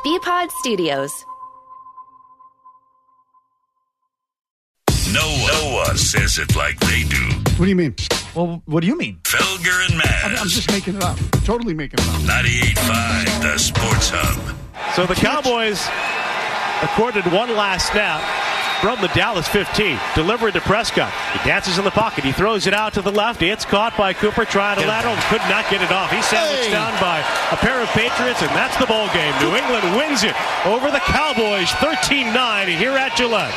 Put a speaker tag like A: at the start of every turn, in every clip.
A: BPod Studios.
B: No one says it like they do.
C: What do you mean?
D: Well, what do you mean?
B: Felger and Maz.
C: I'm just making it up. Totally making it up.
B: 98.5, the Sports Hub.
E: So the Cowboys accorded one last snap from the Dallas 15. Delivered to Prescott. He dances in the pocket. He throws it out to the left. It's caught by Cooper trying to lateral. Could not get it off. He's sandwiched down by a pair of Patriots, and that's the ball game. New England wins it over the Cowboys 13-9 here at Gillette.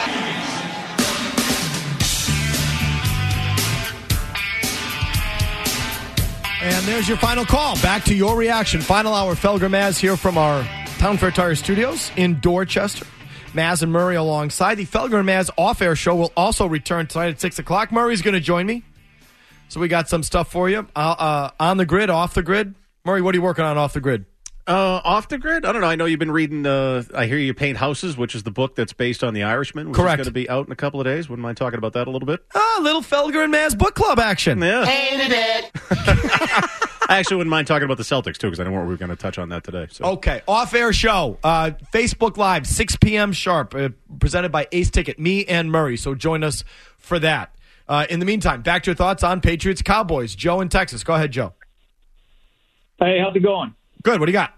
D: And there's your final call. Back to your reaction. Final hour. Felger Maz here from our Town Fair Tire Studios in Dorchester. Maz and Murray alongside. The Felger and Maz off-air show will also return tonight at 6 o'clock. Murray's going to join me. So we got some stuff for you. On the grid, off the grid. Murray, what are you working on off the grid?
E: Off the grid? I don't know. I know you've been reading I Hear You Paint Houses, which is the book that's based on The Irishman, which
D: Correct.
E: is going to be out in a couple of days. Wouldn't mind talking about that a little bit.
D: Little Felger and Maz book club action.
E: Yeah.
A: Hated it.
E: I actually wouldn't mind talking about the Celtics, too, because I know we were going to touch on that today. So.
D: Okay, off-air show, Facebook Live, 6 p.m. sharp, presented by Ace Ticket, me and Murray, so join us for that. In the meantime, back to your thoughts on Patriots Cowboys. Joe in Texas. Go ahead, Joe.
F: Hey, how's it going?
D: Good, what do you got?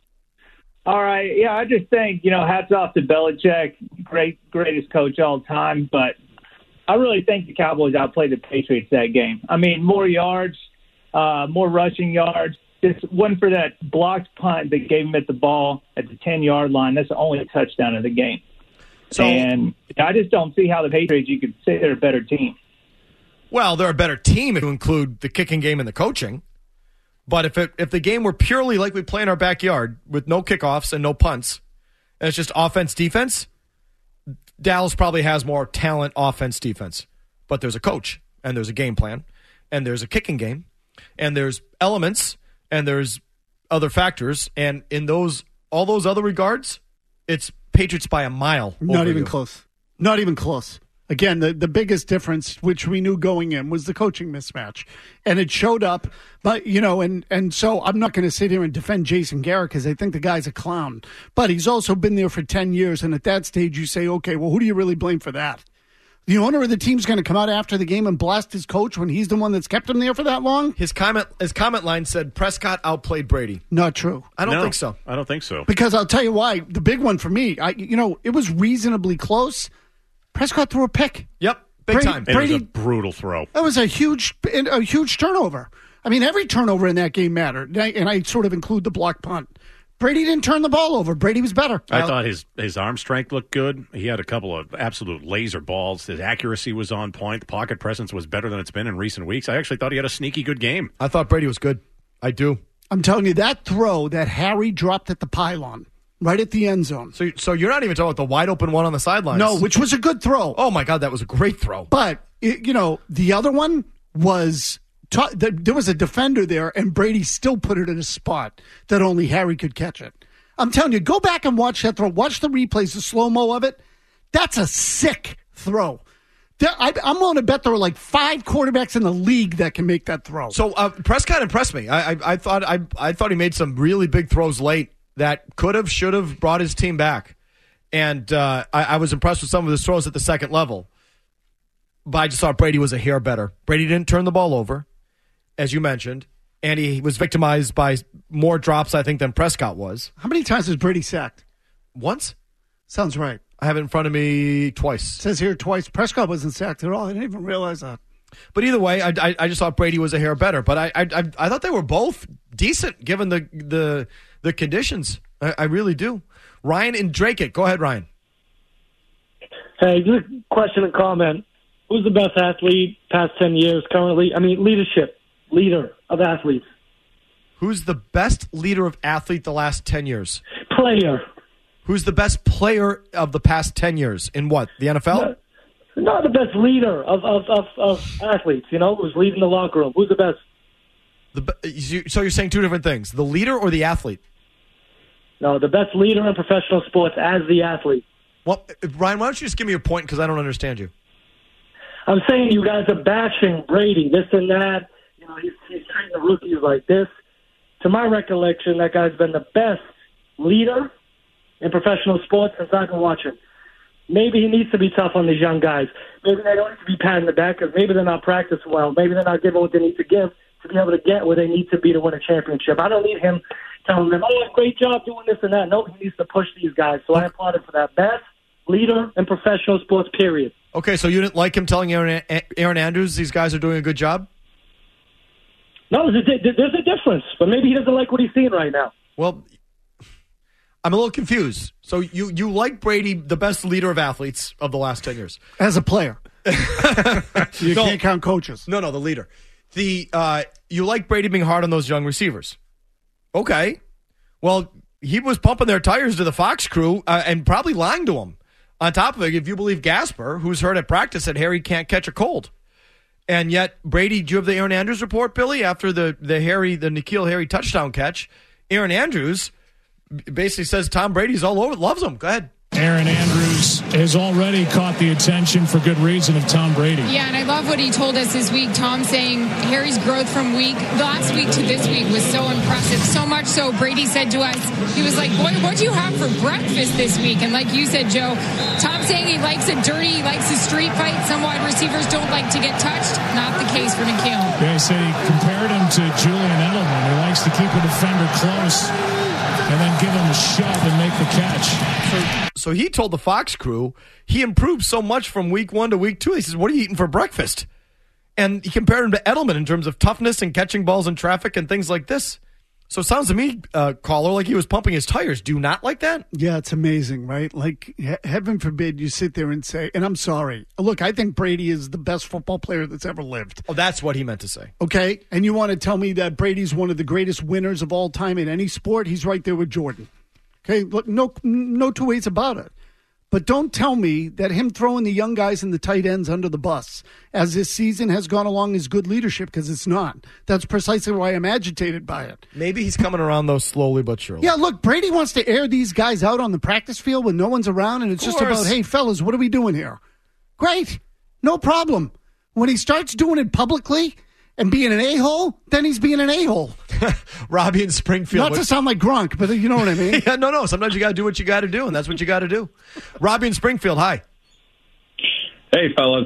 F: All right. Yeah, I just think, hats off to Belichick, greatest coach all time, but I really think the Cowboys outplayed the Patriots that game. I mean, more yards, more rushing yards. Just one for that blocked punt that gave him at the ball at the 10-yard line. That's the only touchdown of the game. And I just don't see how the Patriots, you could say they're a better team.
D: Well, they're a better team if you include the kicking game and the coaching. But if the game were purely like we play in our backyard with no kickoffs and no punts, and it's just offense-defense, Dallas probably has more talent offense-defense. But there's a coach, and there's a game plan, and there's a kicking game, and there's elements, and there's other factors. And in all those other regards, it's Patriots by a mile.
C: Not even close. Not even close. Again, the biggest difference, which we knew going in, was the coaching mismatch. And it showed up, but, and so I'm not going to sit here and defend Jason Garrett because I think the guy's a clown. But he's also been there for 10 years, and at that stage you say, okay, well, who do you really blame for that? The owner of the team's going to come out after the game and blast his coach when he's the one that's kept him there for that long?
D: His comment line said Prescott outplayed Brady.
C: Not true.
D: I don't think so.
E: I don't think so.
C: Because I'll tell you why. The big one for me, it was reasonably close. Prescott threw a pick.
D: Yep, big time.
E: It was a brutal throw.
C: That was a huge turnover. I mean, every turnover in that game mattered, and I sort of include the block punt. Brady didn't turn the ball over. Brady was better.
E: I thought his arm strength looked good. He had a couple of absolute laser balls. His accuracy was on point. The pocket presence was better than it's been in recent weeks. I actually thought he had a sneaky good game.
D: I thought Brady was good. I do.
C: I'm telling you, that throw that Harry dropped at the pylon, right at the end zone.
D: So you're not even talking about the wide open one on the sidelines.
C: No, which was a good throw.
D: Oh, my God, that was a great throw.
C: But, the other one was, there was a defender there, and Brady still put it in a spot that only Harry could catch it. I'm telling you, go back and watch that throw. Watch the replays, the slow-mo of it. That's a sick throw. I'm willing to bet there are like 5 quarterbacks in the league that can make that throw.
D: So Prescott impressed me. I thought he made some really big throws late that could have, should have brought his team back. And I was impressed with some of his throws at the second level. But I just thought Brady was a hair better. Brady didn't turn the ball over, as you mentioned. And he was victimized by more drops, I think, than Prescott was.
C: How many times was Brady sacked?
D: Once?
C: Sounds right.
D: I have it in front of me twice.
C: It says here twice. Prescott wasn't sacked at all. I didn't even realize that.
D: But either way, I just thought Brady was a hair better. But I thought they were both decent given the conditions. I really do. Ryan in Drake. Go ahead, Ryan.
G: Hey, just a question and comment. Who's the best athlete past 10 years currently? I mean, leader of athletes.
D: Who's the best leader of athlete the last 10 years?
G: Player.
D: Who's the best player of the past 10 years? In what? The NFL?
G: Not the best leader of athletes, who's leading the locker room. Who's the best?
D: So you're saying two different things. The leader or the athlete?
G: No, the best leader in professional sports as the athlete.
D: Well, Ryan, why don't you just give me your point because I don't understand you.
G: I'm saying you guys are bashing Brady, this and that. He's treating the rookies like this. To my recollection, that guy's been the best leader in professional sports since I've been watching. Maybe he needs to be tough on these young guys. Maybe they don't need to be patting the back because maybe they're not practicing well. Maybe they're not giving what they need to give to be able to get where they need to be to win a championship. I don't need him telling them, oh, great job doing this and that. No, he needs to push these guys. So I applaud him for that. Best leader in professional sports, period.
D: Okay, so you didn't like him telling Aaron Andrews these guys are doing a good job?
G: No, there's a difference, but maybe he doesn't like what he's seeing right now.
D: Well, I'm a little confused. So you like Brady, the best leader of athletes of the last 10 years?
C: As a player. You can't count coaches.
D: No, the leader. You like Brady being hard on those young receivers. Okay. Well, he was pumping their tires to the Fox crew and probably lying to them. On top of it, if you believe Gasper, who's heard at practice that Harry can't catch a cold. And yet, Brady, do you have the Aaron Andrews report, Billy? After the N'Keal Harry touchdown catch, Aaron Andrews basically says Tom Brady's all over, loves him. Go ahead.
H: Aaron Andrews has already caught the attention for good reason of Tom Brady.
I: Yeah, and I love what he told us this week. Tom saying Harry's growth from last week to this week was so impressive. So much so, Brady said to us, he was like, boy, what do you have for breakfast this week? And like you said, Joe, Tom saying he likes it dirty, he likes a street fight. Some wide receivers don't like to get touched. Not the case for N'Keal.
H: Yeah, he said he compared him to Julian Edelman. He likes to keep a defender close and then give him a shove and make the catch.
D: So he told the Fox crew he improved so much from week 1 to week 2. He says, what are you eating for breakfast? And he compared him to Edelman in terms of toughness and catching balls in traffic and things like this. So it sounds to me, caller, like he was pumping his tires. Do you not like that?
C: Yeah, it's amazing, right? Like, heaven forbid you sit there and say, and I'm sorry. Look, I think Brady is the best football player that's ever lived.
D: Oh, that's what he meant to say.
C: Okay? And you want to tell me that Brady's one of the greatest winners of all time in any sport? He's right there with Jordan. Okay? Look, no two ways about it. But don't tell me that him throwing the young guys and the tight ends under the bus as this season has gone along is good leadership, because it's not. That's precisely why I'm agitated by it.
D: Maybe he's coming around, though, slowly but surely.
C: Yeah, look, Brady wants to air these guys out on the practice field when no one's around, and it's just about, hey, fellas, what are we doing here? Great. No problem. When he starts doing it publicly and being an a-hole, then he's being an a-hole.
D: Robbie in Springfield.
C: Not to sound like Gronk, but you know what I mean.
D: Yeah, no. Sometimes you got to do what you got to do, and that's what you got to do. Robbie in Springfield, hi.
J: Hey, fellas.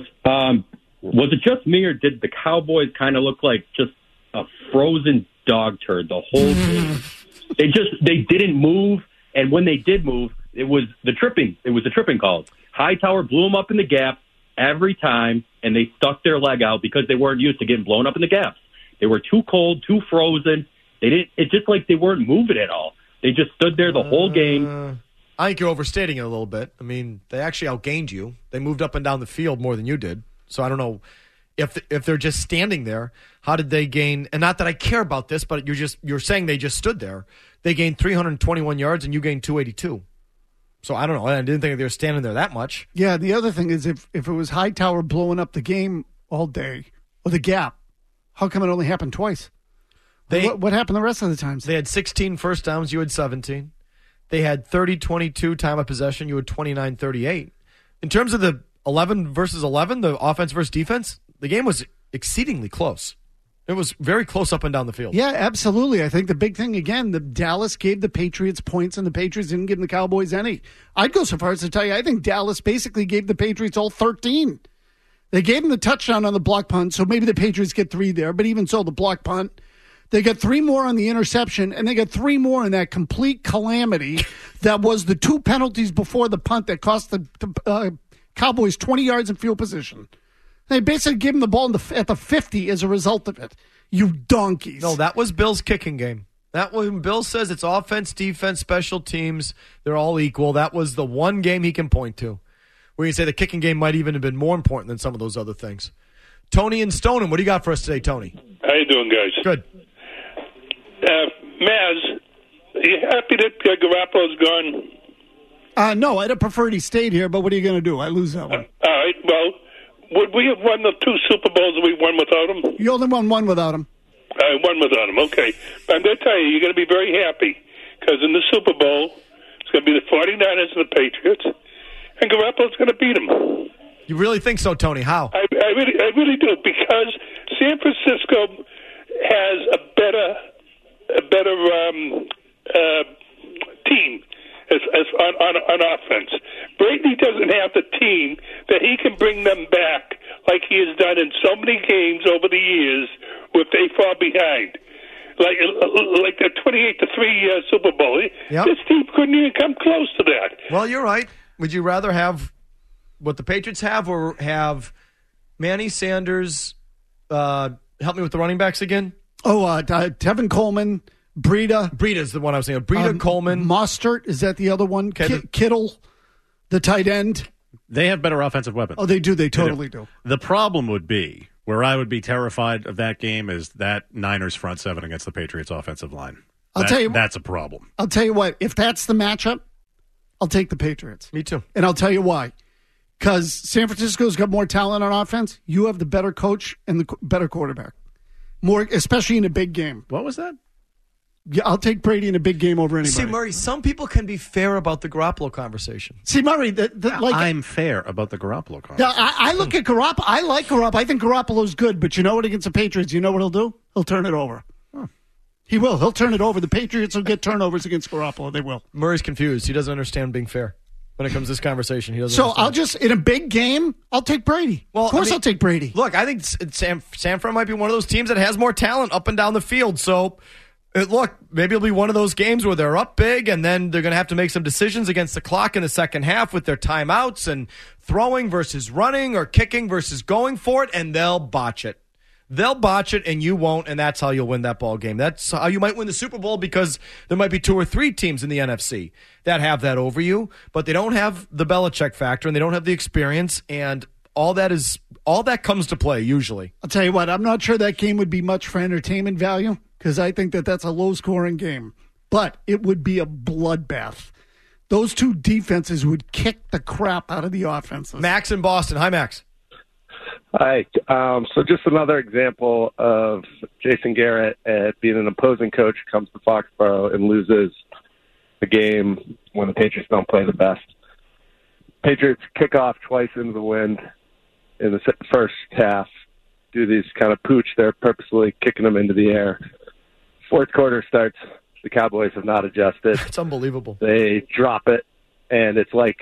J: Was it just me, or did the Cowboys kind of look like just a frozen dog turd the whole game? They didn't move, and when they did move, it was the tripping calls. Hightower blew them up in the gap every time, and they stuck their leg out because they weren't used to getting blown up in the gaps. They were too cold, too frozen. It's just like they weren't moving at all. They just stood there the whole game.
D: I think you're overstating it a little bit. I mean, they actually outgained you. They moved up and down the field more than you did. So I don't know if they're just standing there. How did they gain? And not that I care about this, but you're saying they just stood there. They gained 321 yards and you gained 282. So I don't know. I didn't think they were standing there that much.
C: Yeah. The other thing is if it was Hightower blowing up the game all day or the gap, how come it only happened twice? What happened the rest of the times?
D: They had 16 first downs. You had 17. They had 30-22 time of possession. You had 29-38. In terms of the 11 versus 11, the offense versus defense, the game was exceedingly close. It was very close up and down the field.
C: Yeah, absolutely. I think the big thing, again, the Dallas gave the Patriots points and the Patriots didn't give the Cowboys any. I'd go so far as to tell you, I think Dallas basically gave the Patriots all 13. They gave them the touchdown on the block punt, so maybe the Patriots get 3 there. But even so, the block punt, they got 3 more on the interception, and they got 3 more in that complete calamity that was the 2 penalties before the punt that cost the Cowboys 20 yards in field position. They basically gave them the ball at the 50 as a result of it. You donkeys.
D: No, that was Bill's kicking game. That when Bill says it's offense, defense, special teams, they're all equal. That was the one game he can point to where you say the kicking game might even have been more important than some of those other things. Tony and Stoneham, what do you got for us today, Tony?
K: How you doing, guys?
D: Good.
K: Maz, are you happy that Garoppolo's gone?
C: No, I'd have preferred he stayed here, but what are you going to do? I lose that one.
K: All right, well, would we have won the 2 Super Bowls that we won without him?
C: You only won 1 without him.
K: One without him, okay. But I'm going to tell you, you're going to be very happy because in the Super Bowl, it's going to be the 49ers and the Patriots, and Garoppolo's going to beat them.
D: You really think so, Tony? How?
K: I really do, because San Francisco has a better team as on offense. Brady doesn't have the team that he can bring them back like he has done in so many games over the years if they fall behind. Like the 28-3 Super Bowl.
D: Yep.
K: This team couldn't even come close to that.
D: Well, you're right. Would you rather have what the Patriots have or have Manny Sanders? Help me with the running backs again.
C: Tevin Coleman, Breida.
D: Breida's the one I was thinking of. Breida, Coleman.
C: Mostert, is that the other one?
D: Okay,
C: Kittle, the tight end.
L: They have better offensive weapons.
C: Oh, they do. They totally do.
L: The problem would be, where I would be terrified of that game, is that Niners front seven against the Patriots offensive line.
C: Tell you,
L: that's a problem.
C: I'll tell you what, if that's the matchup, I'll take the Patriots.
D: Me too.
C: And I'll tell you why. Because San Francisco's got more talent on offense. You have the better coach and the better quarterback. More, especially in a big game.
L: What was that?
C: Yeah, I'll take Brady in a big game over anybody.
D: See, Murray, some people can be fair about the Garoppolo conversation.
C: See, Murray,
L: I'm fair about the Garoppolo conversation.
C: Yeah, I look at Garoppolo. I like Garoppolo. I think Garoppolo's good, but you know what? Against the Patriots, you know what he'll do? He'll turn it over. He will. He'll turn it over. The Patriots will get turnovers against Garoppolo. They will.
D: Murray's confused. He doesn't understand being fair when it comes to this conversation. He doesn't.
C: So
D: understand.
C: I'll just, in a big game, I'll take Brady. Well, of course I'll take Brady.
D: Look, I think San Fran might be one of those teams that has more talent up and down the field. So, look, maybe it'll be one of those games where they're up big and then they're going to have to make some decisions against the clock in the second half with their timeouts and throwing versus running or kicking versus going for it, and they'll botch it. They'll botch it and you won't, and that's how you'll win that ball game. That's how you might win the Super Bowl, because there might be 2 or 3 teams in the NFC that have that over you, but they don't have the Belichick factor and they don't have the experience, and all that comes to play usually.
C: I'll tell you what, I'm not sure that game would be much for entertainment value, because I think that's a low-scoring game. But it would be a bloodbath. Those two defenses would kick the crap out of the offenses.
D: Max in Boston. Hi, Max.
M: Hi. So just another example of Jason Garrett being an opposing coach, comes to Foxborough and loses the game when the Patriots don't play the best. Patriots kick off twice into the wind in the first half, do these kind of pooch. They're purposely kicking them into the air. Fourth quarter starts. The Cowboys have not adjusted.
D: It's unbelievable.
M: They drop it, and it's like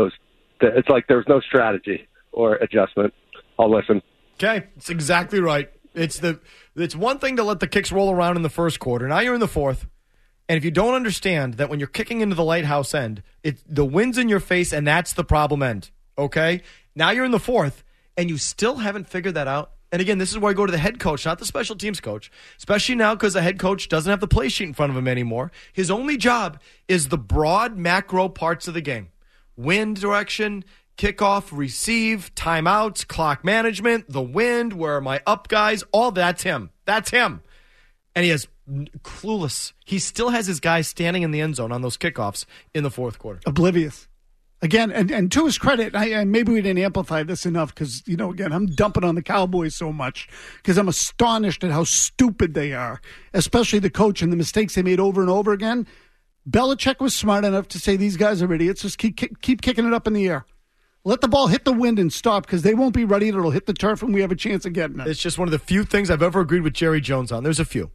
M: there's no strategy or adjustment. I'll listen.
D: Okay, it's exactly right. It's one thing to let the kicks roll around in the first quarter. Now you're in the fourth, and if you don't understand that when you're kicking into the lighthouse end, the wind's in your face, and that's the problem end. Okay? Now you're in the fourth, and you still haven't figured that out. And again, this is where I go to the head coach, not the special teams coach, especially now because the head coach doesn't have the play sheet in front of him anymore. His only job is the broad macro parts of the game. Wind direction, kickoff, receive, timeouts, clock management, the wind, where are my up guys, all that's him. That's him. And he is clueless. He still has his guys standing in the end zone on those kickoffs in the fourth quarter.
C: Oblivious. Again, and to his credit, and maybe we didn't amplify this enough because, again, I'm dumping on the Cowboys so much because I'm astonished at how stupid they are, especially the coach and the mistakes they made over and over again. Belichick was smart enough to say these guys are idiots. Just keep kicking it up in the air. Let the ball hit the wind and stop, because they won't be ready. It'll hit the turf and we have a chance of getting it.
D: It's just one of the few things I've ever agreed with Jerry Jones on. There's a few.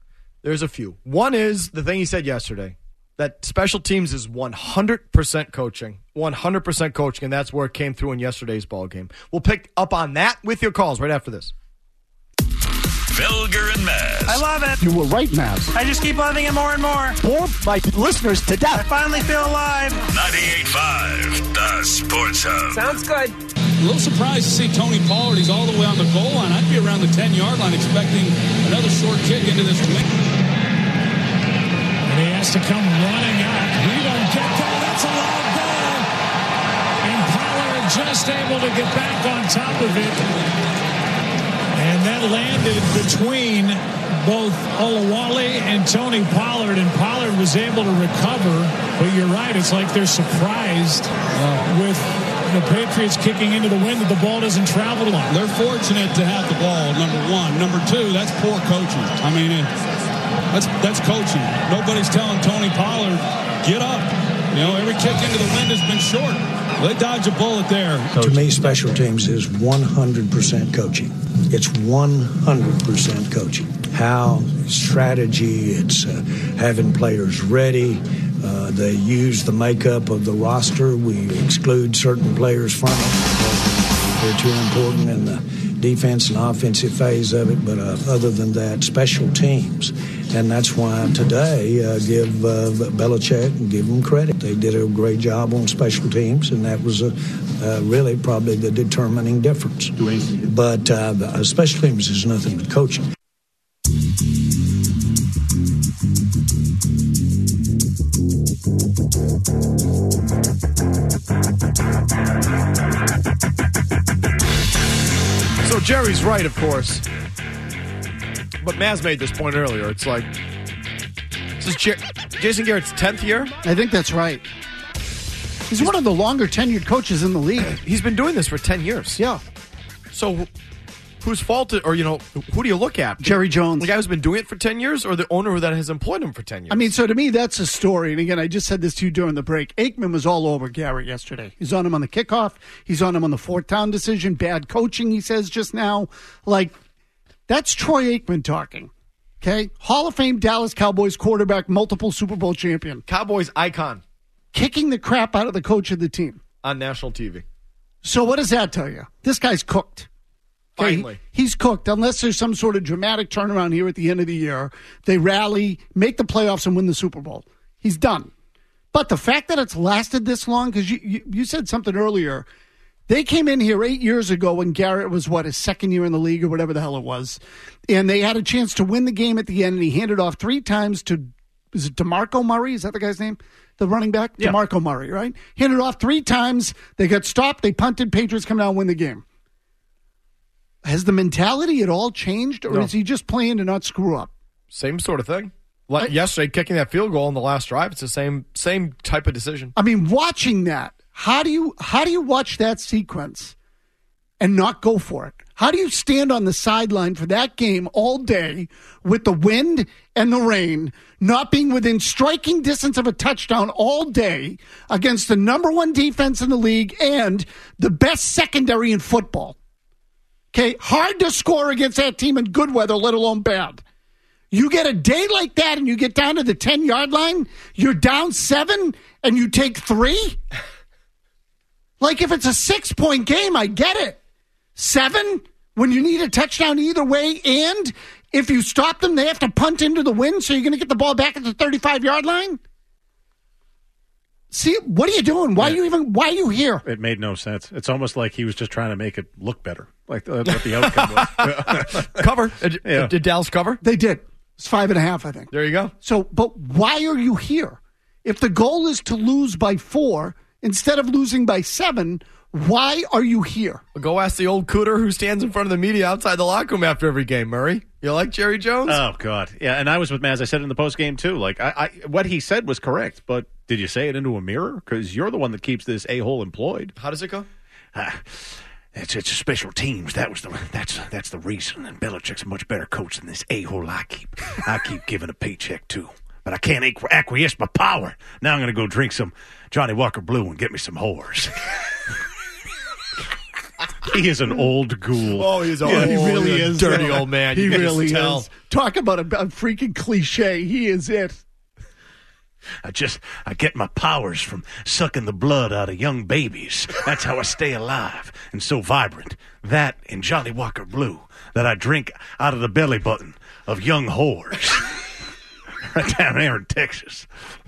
D: One is the thing he said yesterday, that special teams is 100% coaching. 100% coaching, and that's where it came through in yesterday's ball game. We'll pick up on that with your calls right after this.
B: Felger and Mazz.
N: I love it.
C: You were right, Mazz.
N: I just keep loving it more and more.
C: Bore my listeners to death.
N: I finally feel alive.
B: 98.5, the Sports Hub.
N: Sounds good.
H: A little surprised to see Tony Pollard. He's all the way on the goal line. I'd be around the 10-yard line expecting another short kick into this wing. And he has to come running out. He don't get there. That's a long ball. And Pollard just able to get back on top of it. And that landed between both Olawale and Tony Pollard, and Pollard was able to recover. But you're right, it's like they're surprised with the Patriots kicking into the wind that the ball doesn't travel long.
O: They're fortunate to have the ball, number one. Number two, that's poor coaching. I mean, that's coaching. Nobody's telling Tony Pollard, get up. Every kick into the wind has been short. They dodge a bullet there.
P: To me, special teams is 100% coaching. It's 100% coaching. How, strategy, it's having players ready, They use the makeup of the roster. We exclude certain players from it because they're too important in the defense and offensive phase of it. But other than that, special teams. And that's why today give Belichick and give them credit. They did a great job on special teams, and that was really probably the determining difference. But special teams is nothing but coaching.
D: So Jerry's right, of course. But Maz made this point earlier. It's like, this is Jason Garrett's 10th year?
C: I think that's right. He's one of the longer tenured coaches in the league.
D: He's been doing this for 10 years.
C: Yeah.
D: So whose fault, or, who do you look at?
C: Jerry Jones.
D: The guy who's been doing it for 10 years, or the owner that has employed him for 10 years?
C: I mean, so to me, that's a story. And again, I just said this to you during the break. Aikman was all over Garrett yesterday. He's on him on the kickoff. He's on him on the fourth down decision. Bad coaching, he says just now. That's Troy Aikman talking, okay? Hall of Fame Dallas Cowboys quarterback, multiple Super Bowl champion.
D: Cowboys icon.
C: Kicking the crap out of the coach of the team.
D: On national TV.
C: So what does that tell you? This guy's cooked. Okay?
D: Finally.
C: He's cooked. Unless there's some sort of dramatic turnaround here at the end of the year, they rally, make the playoffs, and win the Super Bowl. He's done. But the fact that it's lasted this long, because you said something earlier, they came in here 8 years ago when Garrett was, his second year in the league or whatever the hell it was. And they had a chance to win the game at the end, and he handed off 3 times to, is it DeMarco Murray? Is that the guy's name? The running back? Yeah. DeMarco Murray, right? Handed off 3 times. They got stopped. They punted. Patriots come down and win the game. Has the mentality at all changed, or is he just playing to not screw up?
D: Same sort of thing. Yesterday, kicking that field goal in the last drive, it's the same type of decision.
C: I mean, watching that, how do you watch that sequence and not go for it? How do you stand on the sideline for that game all day with the wind and the rain, not being within striking distance of a touchdown all day against the number 1 defense in the league and the best secondary in football? Okay, hard to score against that team in good weather, let alone bad. You get a day like that and you get down to the 10-yard line, you're down 7 and you take 3? If it's a 6-point game, I get it. 7 when you need a touchdown either way, and if you stop them, they have to punt into the wind, so you're going to get the ball back at the 35-yard line? See, what are you doing? Why are you here?
L: It made no sense. It's almost like he was just trying to make it look better, like what the outcome was.
D: Cover. Did Dallas cover?
C: They did. It's 5.5, I think.
D: There you go.
C: So, but why are you here? If the goal is to lose by 4 instead of losing by 7, why are you here?
D: Go ask the old cooter who stands in front of the media outside the locker room after every game, Murray. You like Jerry Jones?
L: Oh, God. Yeah, and I was with Maz. I said it in the postgame, too. What he said was correct, but did you say it into a mirror? Because you're the one that keeps this a-hole employed.
D: How does it go?
Q: It's a special teams. That's the reason. And Belichick's a much better coach than this a-hole I keep giving a paycheck to. But I can't acquiesce my power. Now I'm going to go drink some Johnny Walker Blue and get me some whores.
L: He is an old ghoul.
D: Oh, he's old.
C: Yeah, he really is.
D: Dirty old man.
C: He really is. Talk about a freaking cliche. He is it.
Q: I get my powers from sucking the blood out of young babies. That's how I stay alive and so vibrant. That and Johnny Walker Blue that I drink out of the belly button of young whores. Right down there in Texas.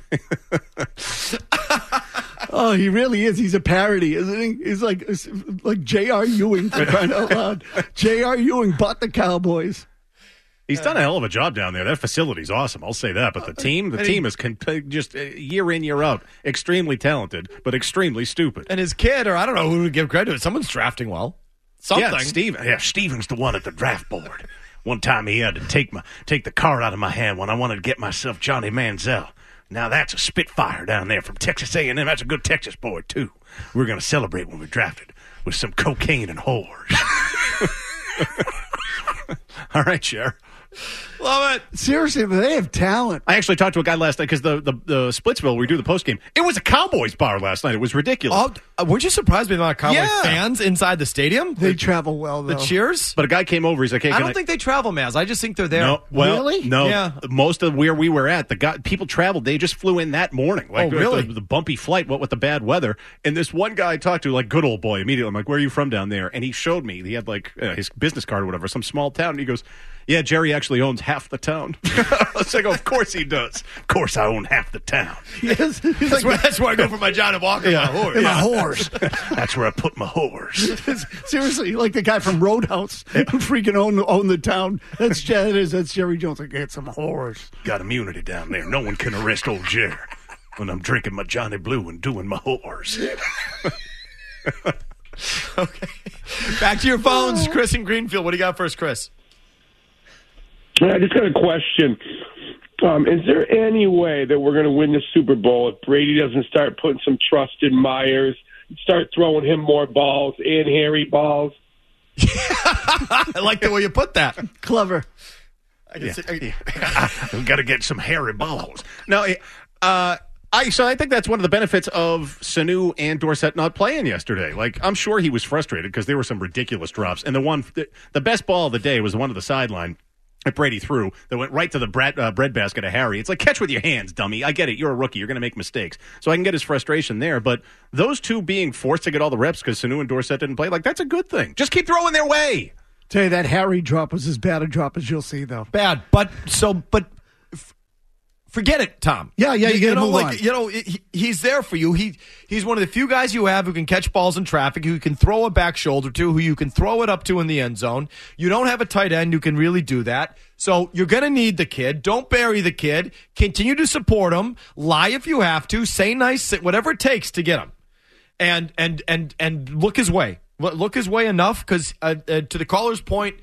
C: Oh, he really is. He's a parody, isn't he? He's like J.R. Ewing, for crying out loud. J.R. Ewing bought the Cowboys.
L: He's done a hell of a job down there. That facility's awesome. I'll say that. But the team is just year in, year out, extremely talented, but extremely stupid.
D: And his kid, or I don't know who to give credit to, someone's drafting well. Something.
Q: Yeah, Steven's the one at the draft board. One time he had to take the card out of my hand when I wanted to get myself Johnny Manziel. Now that's a Spitfire down there from Texas A&M. That's a good Texas boy, too. We're going to celebrate when we're drafted with some cocaine and whores.
L: All right, Cher.
D: Love it.
C: Seriously, but they have talent.
L: I actually talked to a guy last night because the Splitsville, we do the postgame. It was a Cowboys bar last night. It was ridiculous.
D: Oh, weren't you surprised by the amount of Cowboys fans inside the stadium?
C: They travel well, though.
D: The cheers?
L: But a guy came over. He's like, hey,
D: I don't think they travel, Maz. I just think they're there.
L: No,
C: really?
L: No.
D: Yeah.
L: Most of where we were at, people traveled. They just flew in that morning. Like,
D: really?
L: The bumpy flight, what with the bad weather. And this one guy I talked to, like, good old boy, immediately. I'm like, where are you from down there? And he showed me. He had, like, his business card or whatever, some small town. And he goes, yeah, Jerry actually owns half the town. I was like, of course he does. Of course I own half the town.
C: Yes.
D: That's where I go for my Johnny Walker, my horse.
C: My horse.
L: That's where I put my horse.
C: Seriously, like the guy from Roadhouse who freaking own the town. That's Jerry Jones. Like, get some horse.
L: Got immunity down there. No one can arrest old Jerry when I'm drinking my Johnny Blue and doing my horse.
D: Okay. Back to your phones. Chris in Greenfield. What do you got first, Chris?
R: I just got a question. Is there any way that we're going to win the Super Bowl if Brady doesn't start putting some trust in Myers, start throwing him more balls and Harry balls?
D: I like the way you put that.
C: Clever.
L: We got to get some hairy balls. No, so I think that's one of the benefits of Sanu and Dorsett not playing yesterday. Like, I'm sure he was frustrated because there were some ridiculous drops, and the best ball of the day was the one to the sideline that Brady threw that went right to the bread basket of Harry. It's like, catch with your hands, dummy. I get it. You're a rookie. You're going to make mistakes. So I can get his frustration there. But those two being forced to get all the reps because Sanu and Dorsett didn't play, like, that's a good thing. Just keep throwing their way.
C: Tell you, that Harry drop was as bad a drop as you'll see, though.
D: Bad. Forget it, Tom.
C: Yeah, you get to move on.
D: He's there for you. He's one of the few guys you have who can catch balls in traffic, who can throw a back shoulder to, who you can throw it up to in the end zone. You don't have a tight end who can really do that. So you're going to need the kid. Don't bury the kid. Continue to support him. Lie if you have to. Say nice, whatever it takes to get him. And look his way. Look his way enough because to the caller's point,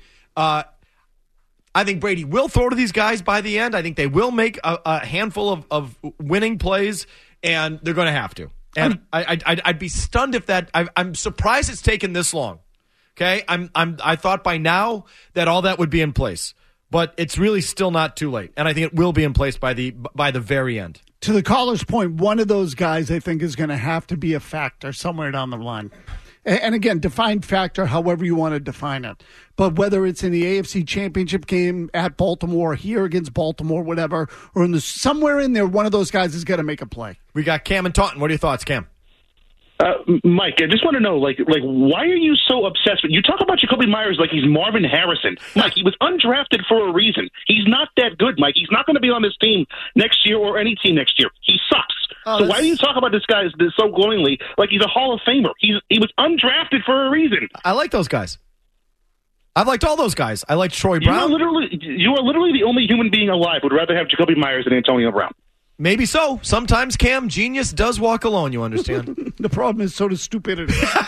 D: I think Brady will throw to these guys by the end. I think they will make a handful of winning plays, and they're going to have to. And I'd be stunned if that. I'm surprised it's taken this long. Okay, I thought by now that all that would be in place, but it's really still not too late, and I think it will be in place by the very end.
C: To the caller's point, one of those guys I think is going to have to be a factor somewhere down the line. And again, define factor however you want to define it. But whether it's in the AFC Championship game at Baltimore, here against Baltimore, whatever, or somewhere in there, one of those guys is going to make a play.
D: We got Cam and Taunton. What are your thoughts, Cam?
S: Mike, I just want to know, why are you so obsessed with? You talk about Jacoby Myers like he's Marvin Harrison. Mike, he was undrafted for a reason. He's not that good, Mike. He's not going to be on this team next year or any team next year. He sucks. So why do you talk about this guy so glowingly like he's a Hall of Famer? He was undrafted for a reason.
D: I like those guys. I've liked all those guys. I liked Troy Brown.
S: You are literally the only human being alive who would rather have Jacoby Myers than Antonio Brown.
D: Maybe so. Sometimes, Cam, genius does walk alone, you understand?
C: The problem is so does stupidity.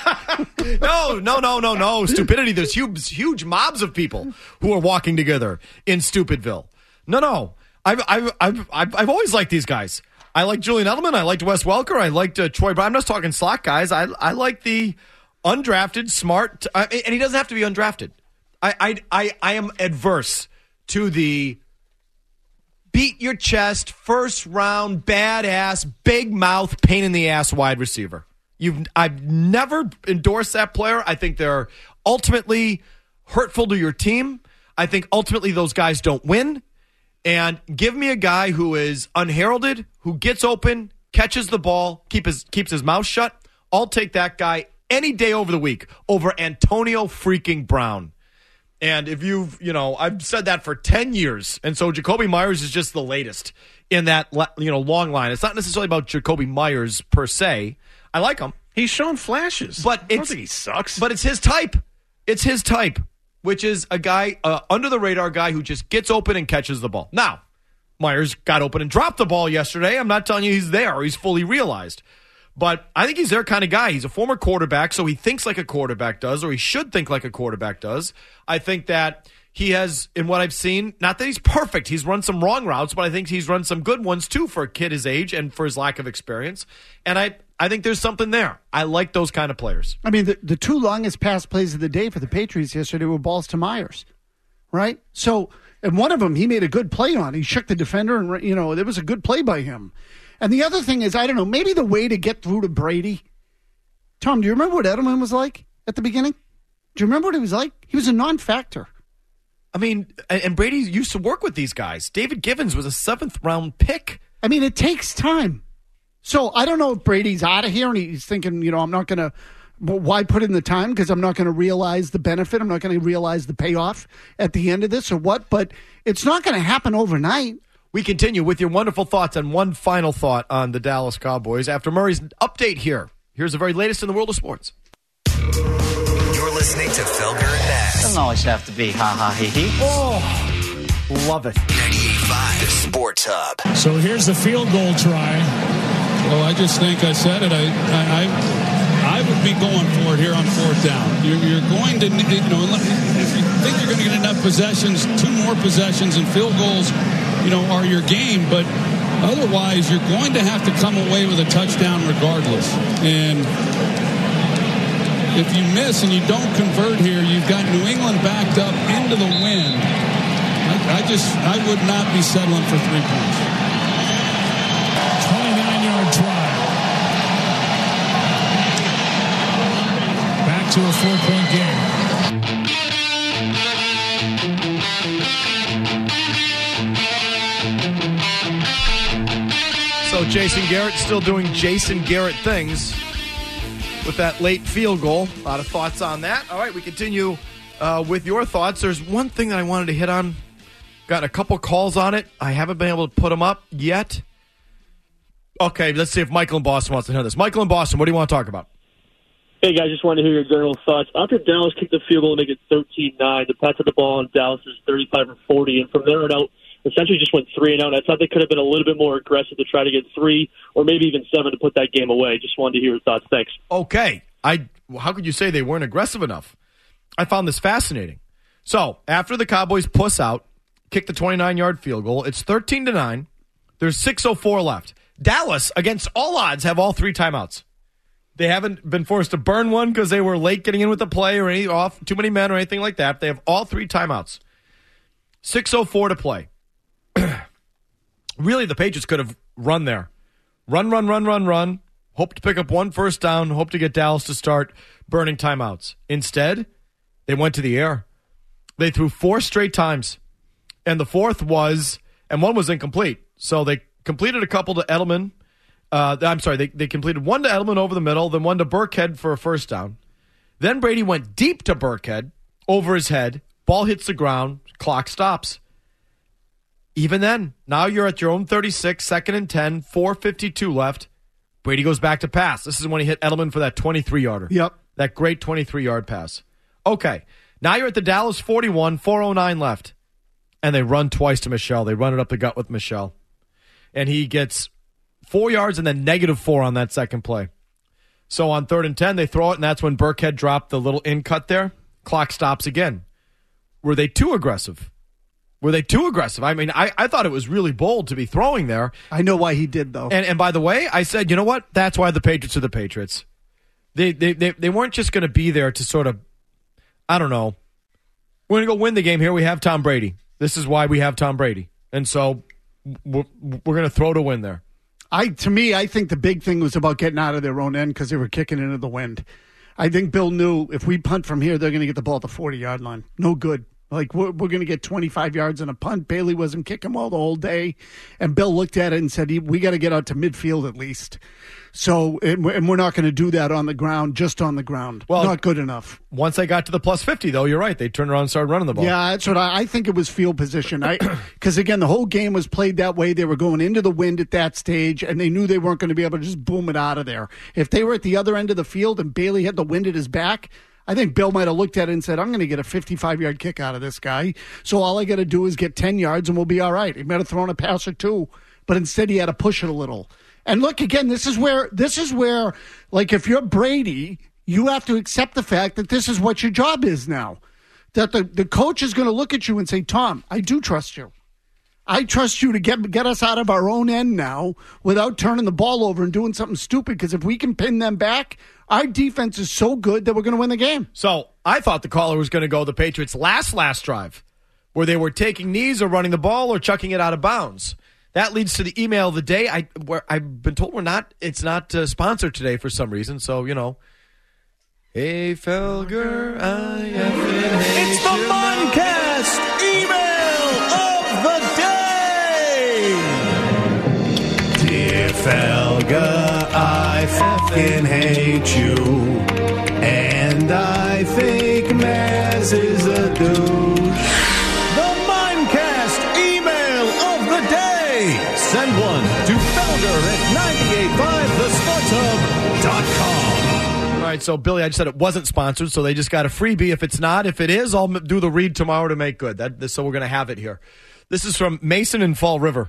D: No. Stupidity, there's huge mobs of people who are walking together in Stupidville. No. I've always liked these guys. I liked Julian Edelman. I liked Wes Welker. I liked Troy Brown. I'm not talking slot guys. I like the undrafted, smart, and he doesn't have to be undrafted. I am adverse to the beat your chest, first round, badass, big mouth, pain in the ass wide receiver. I've never endorsed that player. I think they're ultimately hurtful to your team. I think ultimately those guys don't win. And give me a guy who is unheralded, who gets open, catches the ball, keeps his mouth shut. I'll take that guy any day over the week over Antonio freaking Brown. And if I've said that for 10 years. And so Jacoby Myers is just the latest in that, long line. It's not necessarily about Jacoby Myers per se. I like him.
L: He's shown flashes.
D: But
L: I don't think he sucks.
D: But it's his type. It's his type, which is a guy, under the radar guy who just gets open and catches the ball. Now, Myers got open and dropped the ball yesterday. I'm not telling you he's there or he's fully realized. But I think he's their kind of guy. He's a former quarterback, so he thinks like a quarterback does, or he should think like a quarterback does. I think that he has, in what I've seen, not that he's perfect. He's run some wrong routes, but I think he's run some good ones, too, for a kid his age and for his lack of experience. And I think there's something there. I like those kind of players.
C: I mean, the two longest pass plays of the day for the Patriots yesterday were balls to Myers, right? So And one of them, he made a good play on. He shook the defender, and, there was a good play by him. And the other thing is, I don't know, maybe the way to get through to Brady. Tom, do you remember what Edelman was like at the beginning? Do you remember what he was like? He was a non-factor.
D: I mean, and Brady used to work with these guys. David Givens was a 7th-round pick.
C: I mean, it takes time. So I don't know if Brady's out of here and he's thinking, I'm not going to, why put in the time? Because I'm not going to realize the benefit. I'm not going to realize the payoff at the end of this or what. But it's not going to happen overnight.
D: We continue with your wonderful thoughts and one final thought on the Dallas Cowboys after Murray's update here. Here's the very latest in the world of sports.
T: You're listening to Felger and Nash.
U: Doesn't always have to be ha-ha-he-he.
D: Oh, love it.
T: 98.5, the Sports Hub.
H: So here's the field goal try.
O: Well, I just think I said it. I would be going for it here on 4th down. You're going to, if you think you're going to get enough possessions, 2 more possessions and field goals, are your game. But otherwise, you're going to have to come away with a touchdown regardless. And if you miss and you don't convert here, you've got New England backed up into the wind. I would not be settling for 3 points.
H: 29-yard try. Back to a 4-point game.
D: So Jason Garrett still doing Jason Garrett things with that late field goal. A lot of thoughts on that. All right, we continue with your thoughts. There's one thing that I wanted to hit on. Got a couple calls on it. I haven't been able to put them up yet. Okay, let's see if Michael in Boston wants to hear this. Michael in Boston, what do you want to talk about?
V: Hey, guys, just wanted to hear your general thoughts. After Dallas kicked the field goal to make it 13-9, the Pats had the ball on Dallas' 35 or 40, and from there on out, essentially just went 3 and out. I thought they could have been a little bit more aggressive to try to get 3 or maybe even 7 to put that game away. Just wanted to hear your thoughts. Thanks.
D: Okay. How could you say they weren't aggressive enough? I found this fascinating. So, after the Cowboys puss out, kick the 29-yard field goal, it's 13-9. There's 6:04 left. Dallas, against all odds, have all 3 timeouts. They haven't been forced to burn one because they were late getting in with the play or off too many men or anything like that. They have all 3 timeouts. 6:04 to play. Really, the Patriots could have run there. Run. Hope to pick up 1 first down. Hope to get Dallas to start burning timeouts. Instead, they went to the air. They threw 4 straight times. And the 4th was, and 1 was incomplete. So they completed a couple to Edelman. They completed 1 to Edelman over the middle, then 1 to Burkhead for a first down. Then Brady went deep to Burkhead, over his head. Ball hits the ground. Clock stops. Even then, now you're at your own 36, 2nd and 10, 4:52 left. Brady goes back to pass. This is when he hit Edelman for that 23-yarder.
C: Yep.
D: That great 23-yard pass. Okay, now you're at the Dallas 41, 4:09 left. And they run twice to Michel. They run it up the gut with Michel. And he gets 4 yards and then -4 on that second play. So on 3rd and 10, they throw it, and that's when Burkhead dropped the little in cut there. Clock stops again. Were they too aggressive? I mean, I thought it was really bold to be throwing there.
C: I know why he did, though.
D: And by the way, I said, you know what? That's why the Patriots are the Patriots. They weren't just going to be there to sort of, I don't know. We're going to go win the game here. We have Tom Brady. This is why we have Tom Brady. And so we're going to throw to win there.
C: I think the big thing was about getting out of their own end because they were kicking into the wind. I think Bill knew if we punt from here, they're going to get the ball at the 40-yard line. No good. Like, we're going to get 25 yards in a punt. Bailey wasn't kicking well the whole day. And Bill looked at it and said, we got to get out to midfield at least. So, and we're not going to do that on the ground, just on the ground. Well, not good enough.
D: Once they got to the +50, though, you're right. They turned around and started running the ball.
C: Yeah, that's what I think it was field position. Because, again, the whole game was played that way. They were going into the wind at that stage, and they knew they weren't going to be able to just boom it out of there. If they were at the other end of the field and Bailey had the wind at his back, I think Bill might have looked at it and said, I'm going to get a 55-yard kick out of this guy. So all I got to do is get 10 yards and we'll be all right. He might have thrown a pass or 2, but instead he had to push it a little. And look, again, this is where, like, if you're Brady, you have to accept the fact that this is what your job is now. That the coach is going to look at you and say, Tom, I do trust you. I trust you to get us out of our own end now without turning the ball over and doing something stupid, because if we can pin them back, our defense is so good that we're going to win the game.
D: So I thought the caller was going to go the Patriots' last drive where they were taking knees or running the ball or chucking it out of bounds. That leads to the email of the day. Where I've been told it's not sponsored today for some reason. So, hey, Felger,
A: It's the Moncast email of the day.
Q: Dear Felga, I fucking hate you. And I think Maz is a douche.
A: The Moncast email of the day. Send one to Felger at 985thesportshub.com.
D: All right, so Billy, I just said it wasn't sponsored, so they just got a freebie. If it's not, if it is, I'll do the read tomorrow to make good. So we're going to have it here. This is from Mason in Fall River.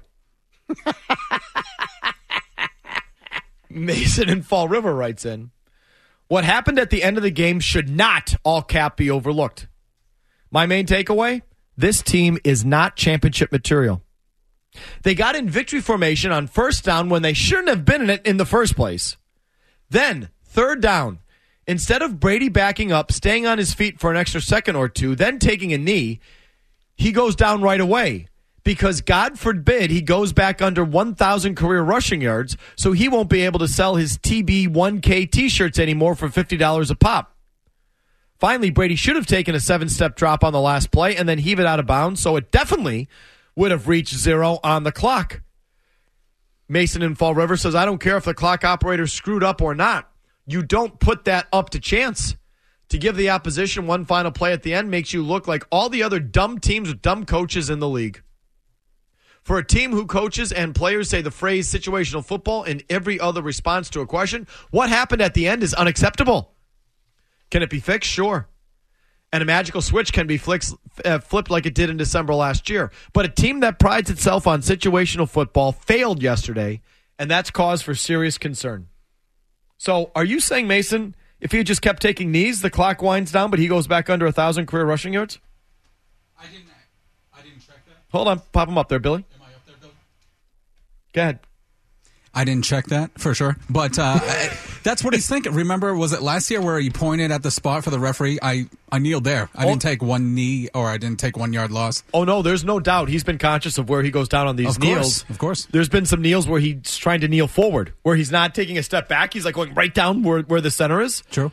D: Mason in Fall River writes in, what happened at the end of the game should not, all cap, be overlooked. My main takeaway, this team is not championship material. They got in victory formation on first down when they shouldn't have been in it in the first place. Then, third down, instead of Brady backing up, staying on his feet for an extra second or two, then taking a knee, he goes down right away because, God forbid, he goes back under 1,000 career rushing yards, so he won't be able to sell his TB1K t-shirts anymore for $50 a pop. Finally, Brady should have taken a 7-step drop on the last play and then heave it out of bounds, so it definitely would have reached 0 on the clock. Mason in Fall River says, I don't care if the clock operator screwed up or not. You don't put that up to chance. To give the opposition one final play at the end makes you look like all the other dumb teams with dumb coaches in the league. For a team who coaches and players say the phrase situational football in every other response to a question, what happened at the end is unacceptable. Can it be fixed? Sure. And a magical switch can be flipped like it did in December last year. But a team that prides itself on situational football failed yesterday, and that's cause for serious concern. So are you saying, Mason, if he had just kept taking knees, the clock winds down, but he goes back under 1,000 career rushing yards?
O: I didn't check that.
D: Hold on. Pop him up there, Billy.
O: Am I up there, Billy?
D: Go ahead.
F: I didn't check that for sure, but that's what he's thinking. Remember, was it last year where he pointed at the spot for the referee? I kneeled there. I didn't take one knee or I didn't take 1 yard loss.
D: Oh, no, there's no doubt. He's been conscious of where he goes down on these kneels.
F: Of course.
D: There's been some kneels where he's trying to kneel forward, where he's not taking a step back. He's like going right down where the center is.
F: True.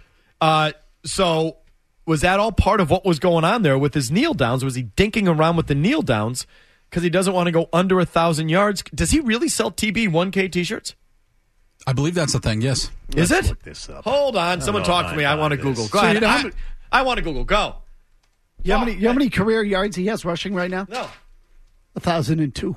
D: So was that all part of what was going on there with his kneel downs? Was he dinking around with the kneel downs because he doesn't want to go under 1,000 yards? Does he really sell TB1K t-shirts?
F: I believe that's the thing, yes.
D: Is it?
L: Look this up.
D: Hold on. Someone talk to me. I want to Google. Go ahead. I want to Google. Go.
C: You know how many career yards he has rushing right now?
D: No.
C: 1,002.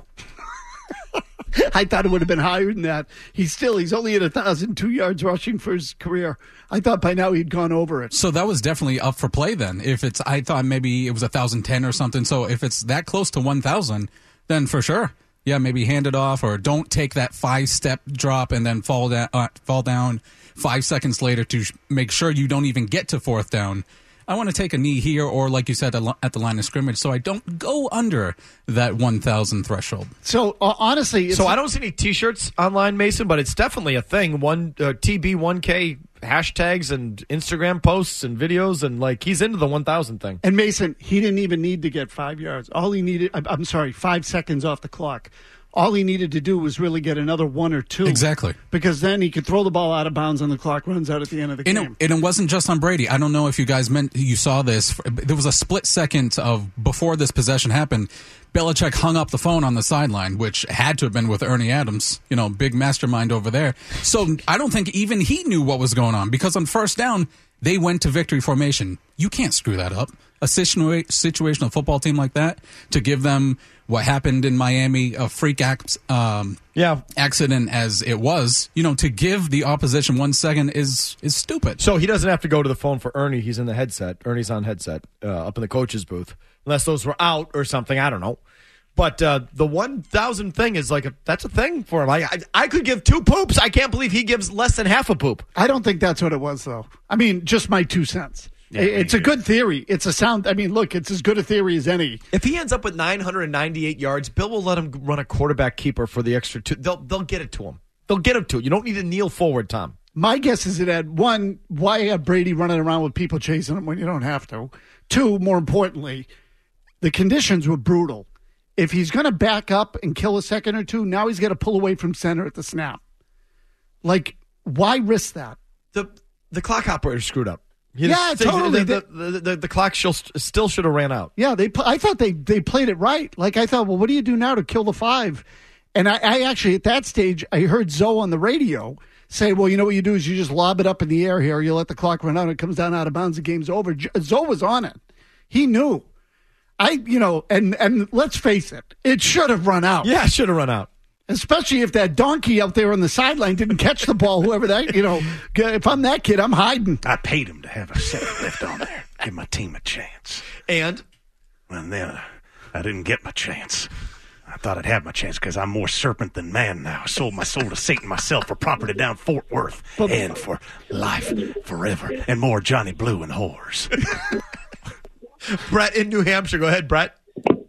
C: I thought it would have been higher than that. He's only at 1,002 yards rushing for his career. I thought by now he'd gone over it.
F: So that was definitely up for play then. I thought maybe it was 1,010 or something. So if it's that close to 1,000, then for sure. Yeah, maybe hand it off or don't take that 5-step drop and then fall down 5 seconds later to make sure you don't even get to fourth down. I want to take a knee here or, like you said, at the line of scrimmage so I don't go under that 1,000 threshold.
C: So, honestly...
D: I don't see any T-shirts online, Mason, but it's definitely a thing. TB1K hashtags and Instagram posts and videos, and, he's into the 1,000 thing.
C: And, Mason, he didn't even need to get 5 yards. All he needed... 5 seconds off the clock. All he needed to do was really get another 1 or 2.
F: Exactly.
C: Because then he could throw the ball out of bounds and the clock runs out at the end of the game.
F: And it wasn't just on Brady. I don't know if you guys you saw this. There was a split second of before this possession happened. Belichick hung up the phone on the sideline, which had to have been with Ernie Adams, big mastermind over there. So I don't think even he knew what was going on because on first down, they went to victory formation. You can't screw that up. A situational football team like that, to give them what happened in Miami, a freak accident as it was, to give the opposition 1 second is stupid.
D: So he doesn't have to go to the phone for Ernie. He's in the headset. Ernie's on headset up in the coach's booth. Unless those were out or something. I don't know. But the 1,000 thing is that's a thing for him. I could give 2 poops. I can't believe he gives less than half a poop.
C: I don't think that's what it was, though. I mean, just my 2 cents. Yeah, it's a good theory. It's a sound. I mean, look, it's as good a theory as any.
D: If he ends up with 998 yards, Bill will let him run a quarterback keeper for the extra 2. They'll get it to him. They'll get him to it. You don't need to kneel forward, Tom.
C: My guess is it had 1, why have Brady running around with people chasing him when you don't have to? 2, more importantly, the conditions were brutal. If he's going to back up and kill a second or two, now he's got to pull away from center at the snap. Like, why risk that?
D: The clock operator screwed up.
C: Totally.
D: The clock still should have ran out.
C: Yeah, I thought they played it right. Like, I thought, well, what do you do now to kill the 5? And I actually, at that stage, I heard Zoe on the radio say, well, you know what you do is you just lob it up in the air here. You let the clock run out. It comes down out of bounds. The game's over. Zoe was on it. He knew. And let's face it, it should have run out.
D: Yeah, it should have run out.
C: Especially if that donkey out there on the sideline didn't catch the ball, whoever that, if I'm that kid, I'm hiding.
Q: I paid him to have a second left on there. Give my team a chance.
D: And?
Q: Well, then I didn't get my chance. I thought I'd have my chance because I'm more serpent than man now. I sold my soul to Satan myself for property down Fort Worth and for life forever and more Johnny Blue and whores.
D: Brett in New Hampshire. Go ahead, Brett.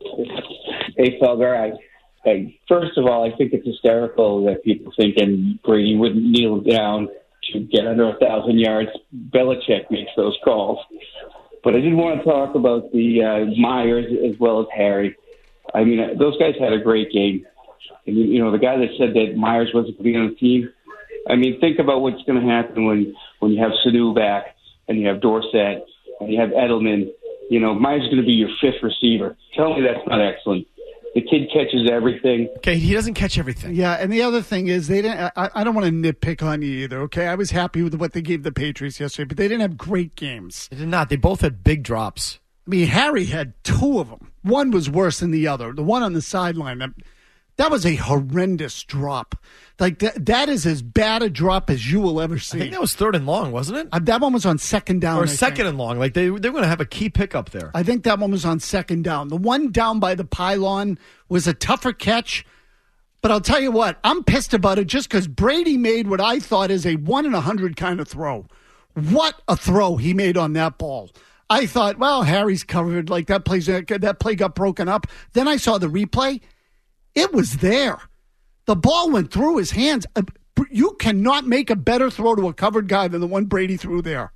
E: Hey, Felger. First of all, I think it's hysterical that people thinking Brady wouldn't kneel down to get under 1,000 yards. Belichick makes those calls. But I did want to talk about the Myers as well as Harry. I mean, those guys had a great game. And, the guy that said that Myers wasn't going to be on the team, I mean, think about what's going to happen when you have Sanu back and you have Dorsett and you have Edelman. Myers is going to be your 5th receiver. Tell me that's not excellent. The kid catches everything.
D: Okay, he doesn't catch everything.
C: Yeah, and the other thing is they didn't. I don't want to nitpick on you either. Okay, I was happy with what they gave the Patriots yesterday, but they didn't have great games.
D: They did not. They both had big drops.
C: I mean, Harry had 2 of them. One was worse than the other. The one on the sideline, that was a horrendous drop. Like that is as bad a drop as you will ever see.
D: I think that was 3rd and long, wasn't it?
C: That one was on 2nd down.
D: Or 2nd and long. Like they were going to have a key pickup there.
C: I think that one was on 2nd down. The one down by the pylon was a tougher catch. But I'll tell you what, I'm pissed about it just because Brady made what I thought is a 1 in 100 kind of throw. What a throw he made on that ball. I thought, well, Harry's covered. Like that play got broken up. Then I saw the replay. It was there. The ball went through his hands. You cannot make a better throw to a covered guy than the one Brady threw there.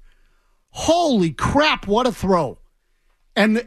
C: Holy crap, what a throw. And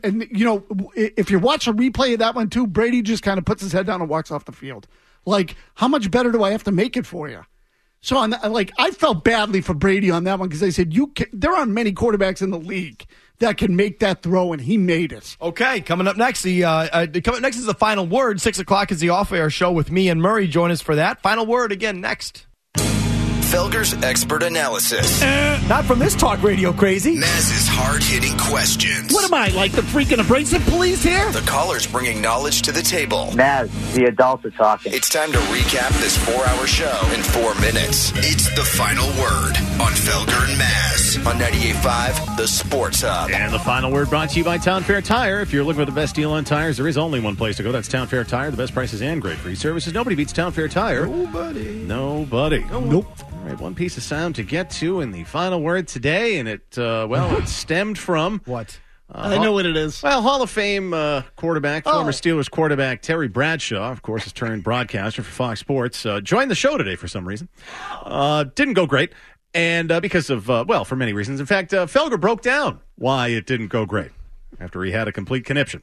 C: if you watch a replay of that one too, Brady just kind of puts his head down and walks off the field. Like, how much better do I have to make it for you? So, I felt badly for Brady on that one because I said, there aren't many quarterbacks in the league that can make that throw, and he made it.
D: Okay, coming up next, coming up next is the Final Word. 6 o'clock is the off-air show with me and Murray. Join us for that. Final Word again next.
T: Felger's expert analysis.
D: Not from this talk radio crazy.
T: Maz's hard-hitting questions.
C: What am I, like the freaking abrasive police here?
T: The callers bringing knowledge to the table.
U: Maz, the adults are talking.
T: It's time to recap this 4-hour show in 4 minutes. It's the Final Word on Felger and Maz on 98.5 The Sports Hub.
L: And the Final Word brought to you by Town Fair Tire. If you're looking for the best deal on tires, there is only one place to go. That's Town Fair Tire. The best prices and great free services. Nobody beats Town Fair Tire. Nobody. Nope. All right, one piece of sound to get to in the Final Word today, and it stemmed from...
D: What?
C: I know what it is.
L: Well, Hall of Fame quarterback, former Steelers quarterback Terry Bradshaw, of course, has turned broadcaster for Fox Sports, joined the show today for some reason. Didn't go great, and because of, for many reasons. In fact, Felger broke down why it didn't go great after he had a complete conniption.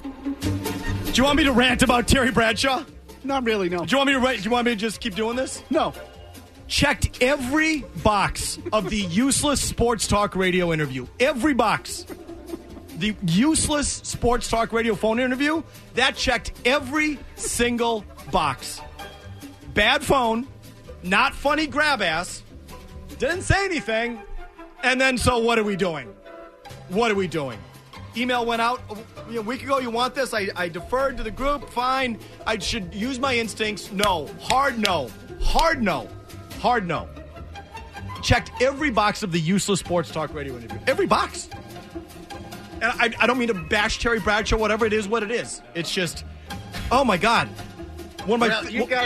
D: Do you want me to rant about Terry Bradshaw?
C: Not really, no.
D: Do you want me to rant? Do you want me to just keep doing this?
C: No.
D: Checked every box of the useless sports talk radio interview. Every box. The useless sports talk radio phone interview, that checked every single box. Bad phone, not funny grab ass, didn't say anything, and then so what are we doing? What are we doing? Email went out a week ago, you want this? I deferred to the group, fine. I should use my instincts. No. Hard no. Hard no. Hard no. Checked every box of the useless sports talk radio interview. Every box. And I don't mean to bash Terry Bradshaw, whatever it is, what it is. It's just, oh my God. One of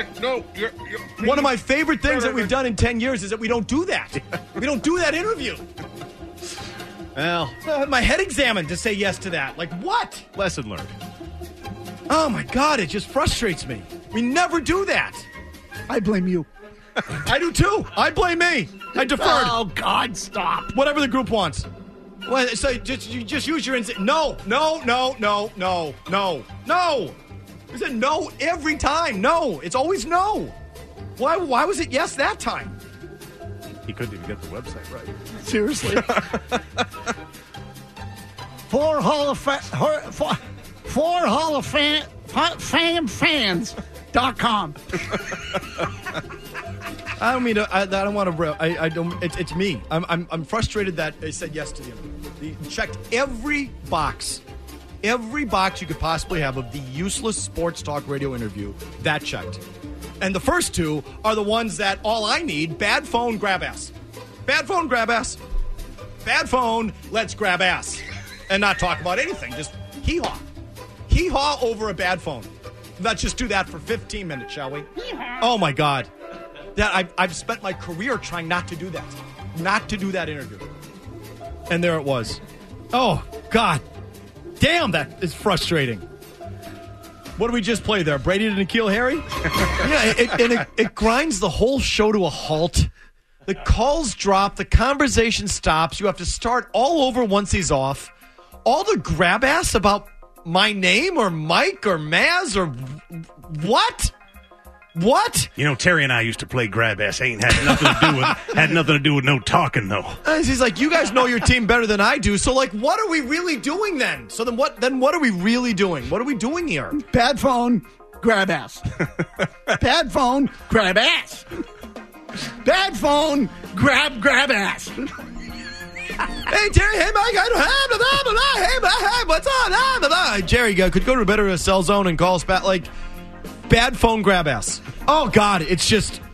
D: my favorite things that we've done in 10 years is that we don't do that. We don't do that interview.
L: Well,
D: I had my head examined to say yes to that. Like, what?
L: Lesson learned.
D: Oh my God, it just frustrates me. We never do that.
C: I blame you.
D: I do too. I blame me. I deferred.
C: Oh, God, stop.
D: Whatever the group wants. Well, so you just use your instinct. No. Is it no every time? No. It's always no. Why was it yes that time?
L: He couldn't even get the website right.
C: Seriously. Four Hall of Fans.com.
D: I don't mean to. I don't want to. I don't. It's me. I'm frustrated that they said yes to the interview. They checked every box you could possibly have of the useless sports talk radio interview. That checked, and the first two are the ones that all I need: bad phone, grab ass. Bad phone, grab ass. Bad phone, let's grab ass, and not talk about anything. Just hee-haw over a bad phone. Let's just do that for 15 minutes, shall we? Oh my God. That I've spent my career trying not to do that. Not to do that interview. And there it was. Oh, God. Damn, that is frustrating. What did we just play there? Brady to N'Keal Harry? Yeah, it grinds the whole show to a halt. The calls drop. The conversation stops. You have to start all over once he's off. All the grab ass about my name or Mike or Maz or what? What?
Q: You know, Terry and I used to play grab ass. Ain't had nothing to do with no talking though.
D: He's like, you guys know your team better than I do. So like, what are we really doing then? So then what are we really doing? What are we doing here?
C: Bad phone, grab ass. Bad phone, grab ass. Bad phone, grab ass. Hey
D: Terry, hey Mike, I don't have hey what's on? Jerry, could go to a better cell zone and call us back. Like, bad phone, grab ass. Oh God, it's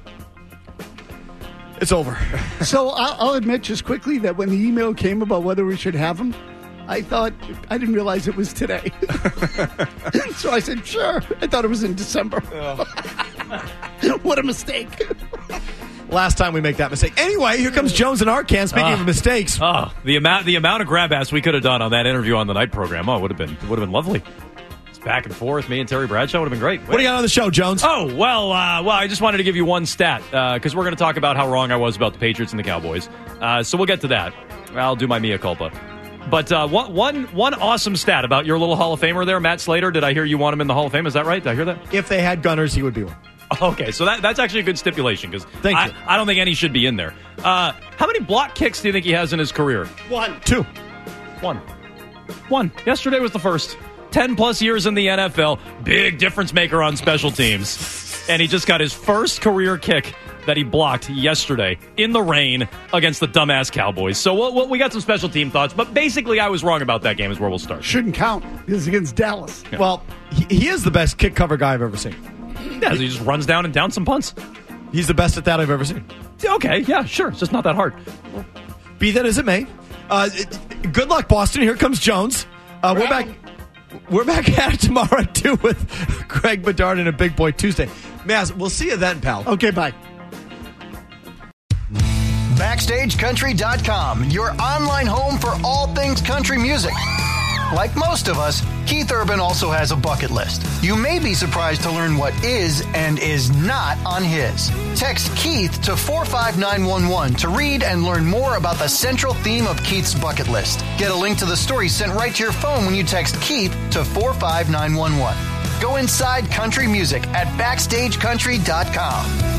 D: over.
C: So I'll admit just quickly that when the email came about whether we should have him, I didn't realize it was today. So I said, sure. I thought it was in December. What a mistake.
D: Last time we make that mistake. Anyway, here comes Jones and Arcan. Speaking of mistakes.
G: Oh, the amount of grab ass we could have done on that interview on the night program. Oh, it would have been lovely. It's back and forth. Me and Terry Bradshaw would have been great.
D: What do you got on the show, Jones?
G: Oh, well, I just wanted to give you one stat because we're going to talk about how wrong I was about the Patriots and the Cowboys. So we'll get to that. I'll do my mea culpa. But one awesome stat about your little Hall of Famer there, Matt Slater. Did I hear you want him in the Hall of Fame? Is that right? Did I hear that?
D: If they had gunners, he would be one.
G: Okay, so that's actually a good stipulation because I don't think any should be in there. How many block kicks do you think he has in his career?
D: 1.
G: 2. 1. Yesterday was the first. 10-plus years in the NFL. Big difference maker on special teams. And he just got his first career kick that he blocked yesterday in the rain against the dumbass Cowboys. So we got some special team thoughts, but basically I was wrong about that game is where we'll start.
C: Shouldn't count. This is against Dallas.
D: Yeah. Well, he is the best kick cover guy I've ever seen.
G: Yeah, he just runs down and down some punts.
D: He's the best at that I've ever seen.
G: Okay, yeah, sure. It's just not that hard.
D: Be that as it may. Good luck, Boston. Here comes Jones. We're back at it tomorrow at 2 with Greg Bedard and a Big Boy Tuesday. Maz, we'll see you then, pal.
C: Okay, bye.
I: BackstageCountry.com, your online home for all things country music. Like most of us, Keith Urban also has a bucket list. You may be surprised to learn what is and is not on his. Text Keith to 45911 to read and learn more about the central theme of Keith's bucket list. Get a link to the story sent right to your phone when you text Keith to 45911. Go inside country music at BackstageCountry.com.